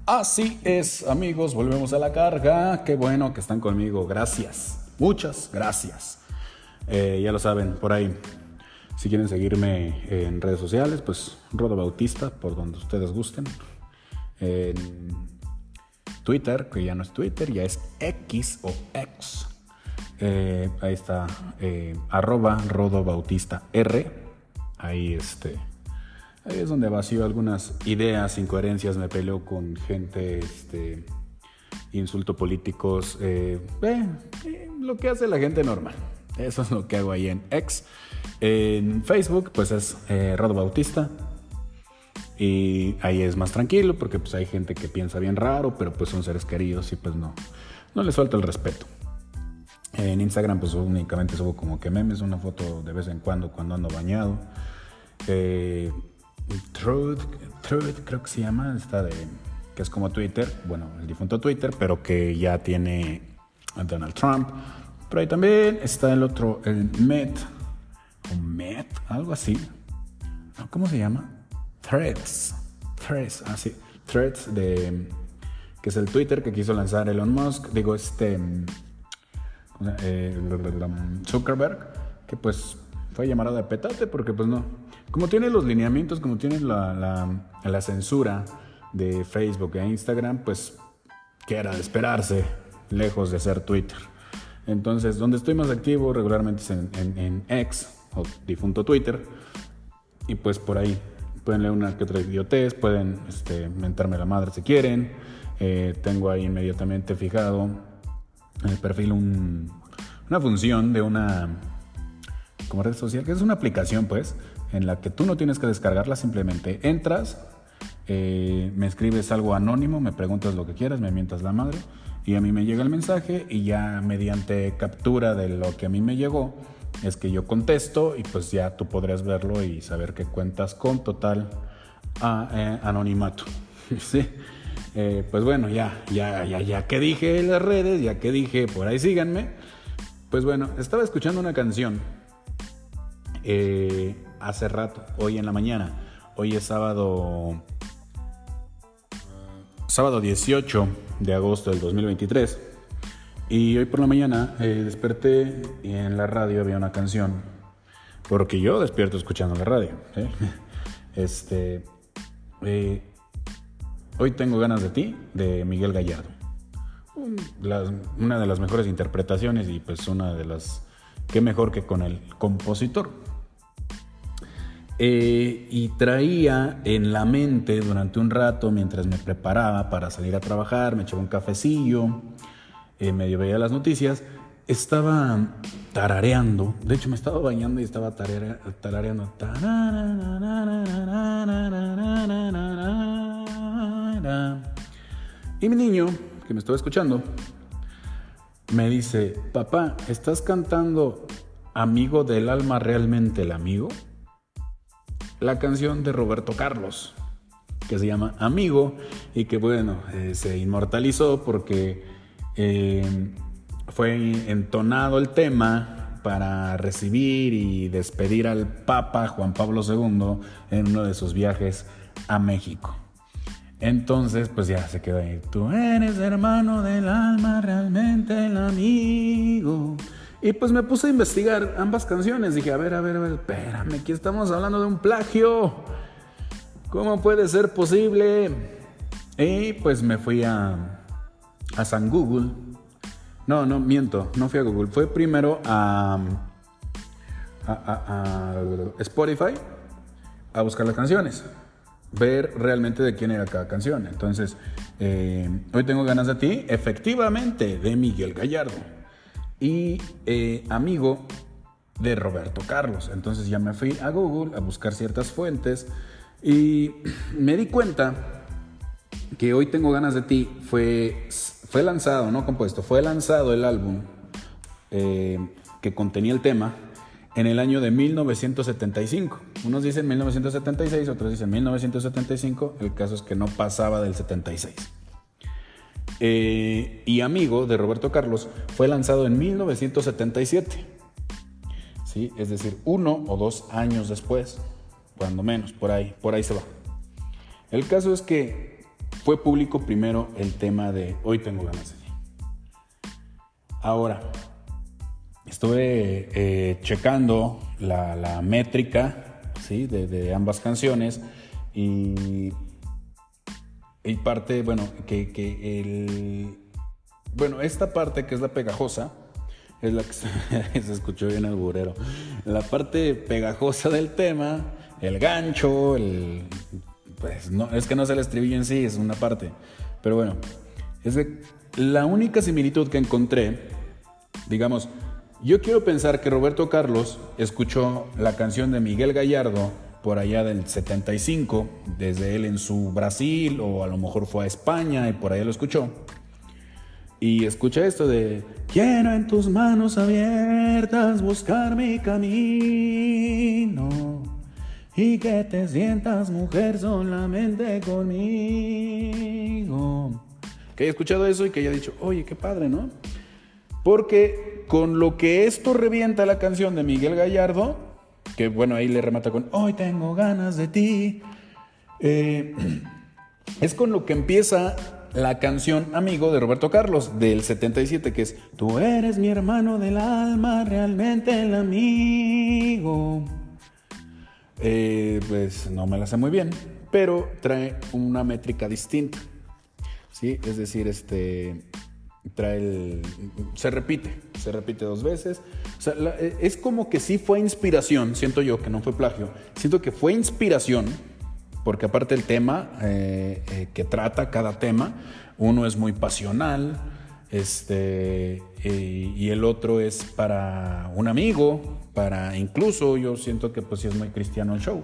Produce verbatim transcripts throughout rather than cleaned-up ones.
Así es, amigos, volvemos a la carga. Qué bueno que están conmigo. Gracias. Muchas gracias. Eh, ya lo saben, por ahí. Si quieren seguirme en redes sociales, pues Rodo Bautista, por donde ustedes gusten. En Twitter, que ya no es Twitter, ya es X o X. Eh, ahí está, eh, arroba Rodo Bautista R. Ahí este... Ahí es donde vacío algunas ideas, incoherencias, me peleo con gente, este, insulto políticos, eh, eh, eh, lo que hace la gente normal. Eso es lo que hago ahí en X. En Facebook, pues es eh, Rodo Bautista. Y ahí es más tranquilo porque pues hay gente que piensa bien raro, pero pues son seres queridos y pues no, no les falta el respeto. En Instagram pues únicamente subo como que memes, una foto de vez en cuando cuando ando bañado. Eh... Truth, Truth creo que se llama, esta de que es como Twitter, bueno, el difunto Twitter, pero que ya tiene a Donald Trump. Pero ahí también está el otro, el Met, o Met, algo así. ¿Cómo se llama? Threads, Threads, ah sí, Threads de que es el Twitter que quiso lanzar Elon Musk, digo este eh, Zuckerberg, que pues fue llamado de petate porque pues no. Como tiene los lineamientos, como tiene la, la, la censura de Facebook e Instagram, pues que era de esperarse, lejos de ser Twitter. Entonces, donde estoy más activo regularmente es en, en, en X, o difunto Twitter, y pues por ahí pueden leer una que otra idiotez, pueden este, mentarme la madre si quieren. Eh, tengo ahí inmediatamente fijado en el perfil un, una función de una como red social, que es una aplicación pues, en la que tú no tienes que descargarla, simplemente entras, eh, me escribes algo anónimo, me preguntas lo que quieras, me mientas la madre y a mí me llega el mensaje y ya mediante captura de lo que a mí me llegó es que yo contesto y pues ya tú podrás verlo y saber que cuentas con total a, eh, anonimato. ¿Sí? Eh, pues bueno, ya, ya, ya, ya que dije en las redes, ya que dije por ahí síganme, pues bueno, estaba escuchando una canción eh, hace rato, hoy en la mañana. Hoy es sábado sábado dieciocho de agosto del dos mil veintitrés y hoy por la mañana eh, desperté y en la radio había una canción, porque yo despierto escuchando la radio, ¿sí? este eh, Hoy tengo ganas de ti, de Miguel Gallardo. La, una de las mejores interpretaciones y pues una de las, qué mejor que con el compositor. Eh, y traía en la mente durante un rato, mientras me preparaba para salir a trabajar, me echaba un cafecillo, eh, medio veía las noticias, estaba tarareando, de hecho me estaba bañando y estaba tarare, tarareando. Y mi niño, que me estaba escuchando, me dice: papá, ¿estás cantando Amigo del Alma, realmente el amigo? La canción de Roberto Carlos, que se llama Amigo y que bueno, eh, se inmortalizó porque eh, fue entonado el tema para recibir y despedir al Papa Juan Pablo segundo en uno de sus viajes a México. Entonces pues ya se quedó ahí: tú eres hermano del alma, realmente el amigo. Y pues me puse a investigar ambas canciones. Dije, a ver, a ver, a ver, espérame, aquí estamos hablando de un plagio. ¿Cómo puede ser posible? Y pues me fui a, a San Google. No, no, miento, no fui a Google. Fue primero a, a, a, a Spotify a buscar las canciones. Ver realmente de quién era cada canción. Entonces, eh, Hoy tengo ganas de ti, efectivamente, de Miguel Gallardo. Y eh, Amigo, de Roberto Carlos. Entonces ya me fui a Google a buscar ciertas fuentes y me di cuenta que Hoy tengo ganas de ti fue, fue lanzado, no compuesto, fue lanzado el álbum eh, que contenía el tema en el año de mil novecientos setenta y cinco. Unos dicen mil novecientos setenta y seis, otros dicen mil novecientos setenta y cinco. El caso es que no pasaba del setenta y seis. Eh, y Amigo, de Roberto Carlos, fue lanzado en mil novecientos setenta y siete. ¿Sí? Es decir, uno o dos años después, cuando menos, por ahí, por ahí se va. El caso es que fue público primero el tema de Hoy tengo ganas de ti. Ahora, estuve eh, checando la, la métrica, ¿sí? de, de ambas canciones y, y parte, bueno, que, que el... Bueno, esta parte que es la pegajosa, es la que se, se escuchó bien alburero. La parte pegajosa del tema, el gancho, el... Pues no, es que no es el estribillo en sí, es una parte. Pero bueno, es que la única similitud que encontré, digamos, yo quiero pensar que Roberto Carlos escuchó la canción de Miguel Gallardo por allá del setenta y cinco, desde él en su Brasil, o a lo mejor fue a España y por allá lo escuchó. Y escucha esto de: quiero en tus manos abiertas buscar mi camino y que te sientas mujer solamente conmigo. Que haya escuchado eso y que haya dicho: oye, qué padre, ¿no? Porque con lo que esto revienta la canción de Miguel Gallardo, que bueno, ahí le remata con Hoy tengo ganas de ti, eh, es con lo que empieza la canción Amigo de Roberto Carlos del setenta y siete, que es: tú eres mi hermano del alma, realmente el amigo. Eh, pues no me la sé muy bien, pero trae una métrica distinta, ¿sí? Es decir, este trae el, se repite, se repite dos veces. O sea, la, es como que sí fue inspiración, siento yo, que no fue plagio, siento que fue inspiración. Porque aparte el tema eh, eh, que trata cada tema, uno es muy pasional, este, eh, y el otro es para un amigo, para incluso yo siento que pues sí es muy cristiano el show.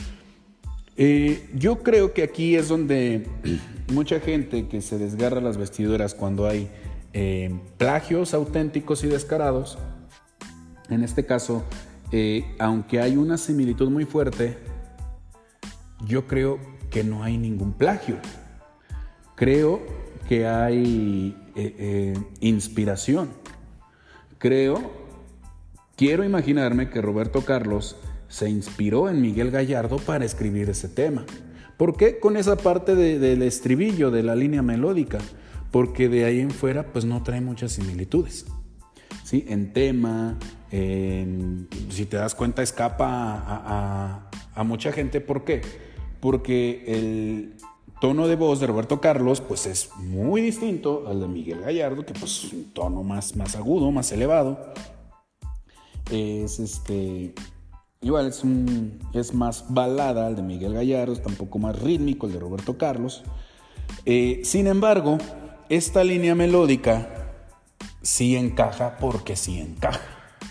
Eh, yo creo que aquí es donde mucha gente que se desgarra las vestiduras cuando hay eh, plagios auténticos y descarados. En este caso, eh, aunque hay una similitud muy fuerte, yo creo que no hay ningún plagio. Creo que hay eh, eh, inspiración. Creo, quiero imaginarme que Roberto Carlos se inspiró en Miguel Gallardo para escribir ese tema. ¿Por qué? Con esa parte de, del estribillo, de la línea melódica. Porque de ahí en fuera pues no trae muchas similitudes, ¿sí? En tema, en, si te das cuenta, escapa a, a, a mucha gente. ¿Por qué? Porque el tono de voz de Roberto Carlos pues es muy distinto al de Miguel Gallardo, que pues es un tono más, más agudo, más elevado. Es este... Igual es, un, es más balada el de Miguel Gallardo, está un poco más rítmico el de Roberto Carlos. Eh, sin embargo, esta línea melódica sí encaja porque sí encaja.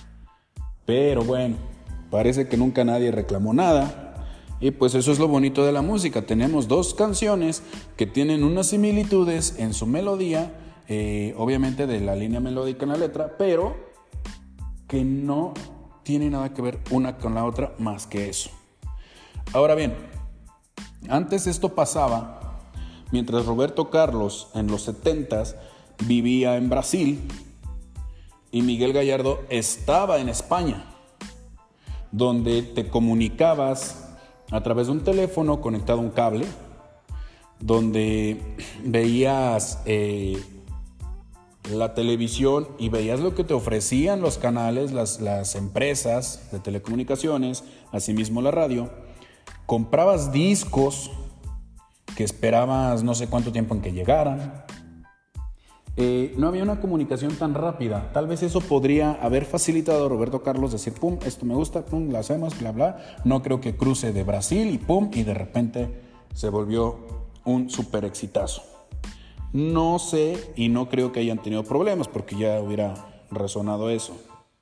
Pero bueno, parece que nunca nadie reclamó nada. Y pues eso es lo bonito de la música. Tenemos dos canciones que tienen unas similitudes en su melodía, eh, obviamente de la línea melódica en la letra, pero que no tiene nada que ver una con la otra más que eso. Ahora bien, antes esto pasaba mientras Roberto Carlos en los setentas vivía en Brasil y Miguel Gallardo estaba en España, donde te comunicabas a través de un teléfono conectado a un cable, donde veías eh, la televisión y veías lo que te ofrecían los canales, las, las empresas de telecomunicaciones, asimismo la radio. Comprabas discos que esperabas no sé cuánto tiempo en que llegaran. Eh, no había una comunicación tan rápida. Tal vez eso podría haber facilitado a Roberto Carlos decir, pum, esto me gusta, pum, lo hacemos, bla, bla. No creo que cruce de Brasil y pum, y de repente se volvió un súper exitazo. No sé y no creo que hayan tenido problemas porque ya hubiera resonado eso.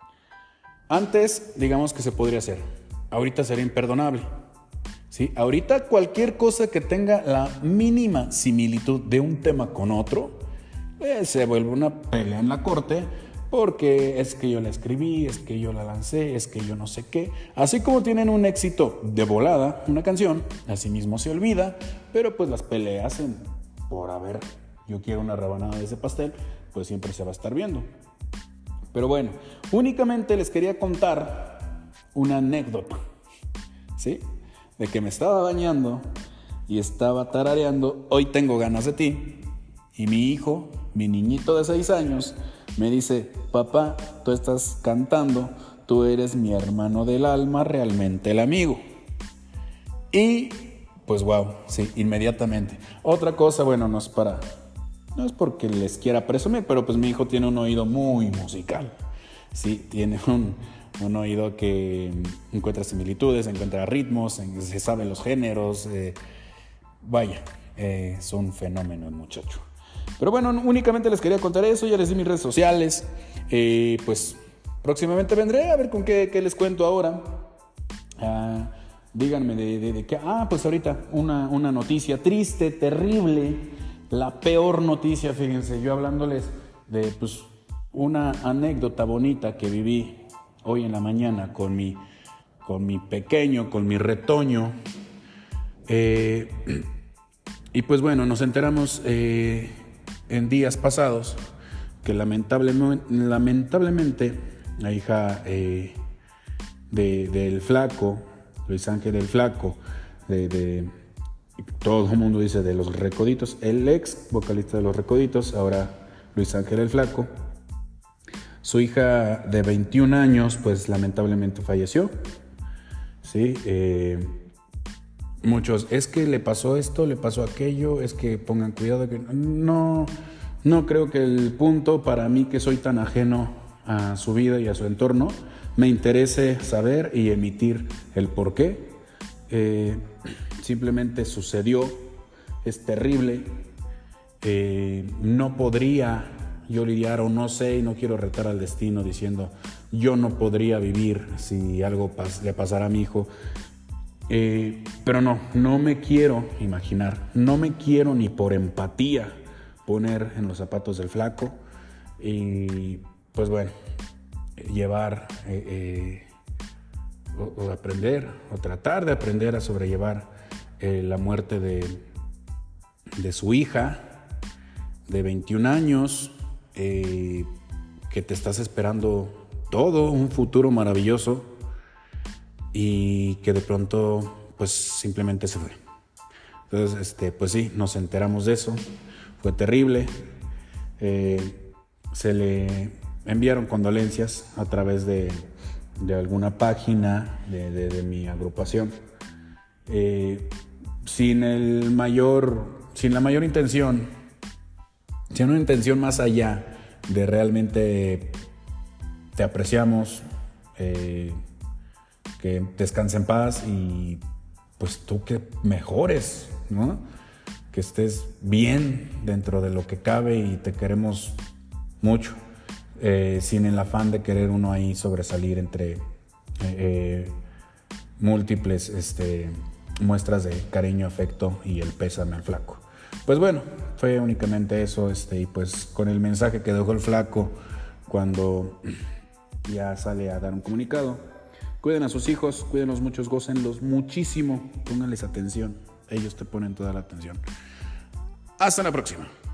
Antes, digamos que se podría hacer. Ahorita sería imperdonable, ¿sí? Ahorita cualquier cosa que tenga la mínima similitud de un tema con otro, Eh, se vuelve una pelea en la corte porque es que yo la escribí, es que yo la lancé, es que yo no sé qué. Así como tienen un éxito de volada, una canción, así mismo se olvida, pero pues las peleas en, por a ver, yo quiero una rebanada de ese pastel, pues siempre se va a estar viendo. Pero bueno, únicamente les quería contar una anécdota, ¿sí? De que me estaba bañando y estaba tarareando Hoy tengo ganas de ti. Y mi hijo, mi niñito de seis años, me dice: papá, tú estás cantando, tú eres mi hermano del alma, realmente el amigo. Y pues wow, sí, inmediatamente. Otra cosa, bueno, no es para, no es porque les quiera presumir, pero pues mi hijo tiene un oído muy musical. Sí, tiene un, un oído que encuentra similitudes, encuentra ritmos, se sabe los géneros. Eh, vaya, eh, es un fenómeno el muchacho. Pero bueno, únicamente les quería contar eso. Ya les di mis redes sociales. Eh, pues próximamente vendré a ver con qué, qué les cuento ahora. Ah, díganme de, de, de qué. Ah, pues ahorita una, una noticia triste, terrible. La peor noticia, fíjense. Yo hablándoles de pues una anécdota bonita que viví hoy en la mañana con mi, con mi pequeño, con mi retoño. Eh, y pues bueno, nos enteramos eh, en días pasados que lamentablemente, lamentablemente la hija eh, de, del Flaco, Luis Ángel el Flaco, de, de, todo el mundo dice de Los Recoditos, el ex vocalista de Los Recoditos, ahora Luis Ángel el Flaco, su hija de veintiún años, pues lamentablemente falleció. Sí, eh, muchos, es que le pasó esto, le pasó aquello, es que pongan cuidado. Que no, no creo que el punto para mí, que soy tan ajeno a su vida y a su entorno, me interese saber y emitir el por qué. Eh, simplemente sucedió, es terrible. Eh, no podría yo lidiar, o no sé, y no quiero retar al destino diciendo yo no podría vivir si algo pas- le pasara a mi hijo. Eh, pero no, no me quiero imaginar, no me quiero ni por empatía poner en los zapatos del Flaco. Y pues bueno, llevar eh, eh, o, o aprender o tratar de aprender a sobrellevar eh, la muerte de, de su hija de veintiún años, eh, que te estás esperando todo, un futuro maravilloso, y que de pronto pues simplemente se fue. Entonces, este, pues sí, nos enteramos de eso, fue terrible. Eh, se le enviaron condolencias a través de, de alguna página de, de, de mi agrupación, eh, sin el mayor, sin la mayor intención, sin una intención más allá de realmente te apreciamos, eh, que descanse en paz y pues tú que mejores, ¿no? Que estés bien dentro de lo que cabe y te queremos mucho, eh, sin el afán de querer uno ahí sobresalir entre eh, eh, múltiples este, muestras de cariño, afecto y el pésame al Flaco. Pues bueno, fue únicamente eso, este, y pues con el mensaje que dejó el Flaco cuando ya sale a dar un comunicado: cuiden a sus hijos, cuídenlos muchos, gócenlos muchísimo, pónganles atención, ellos te ponen toda la atención. Hasta la próxima.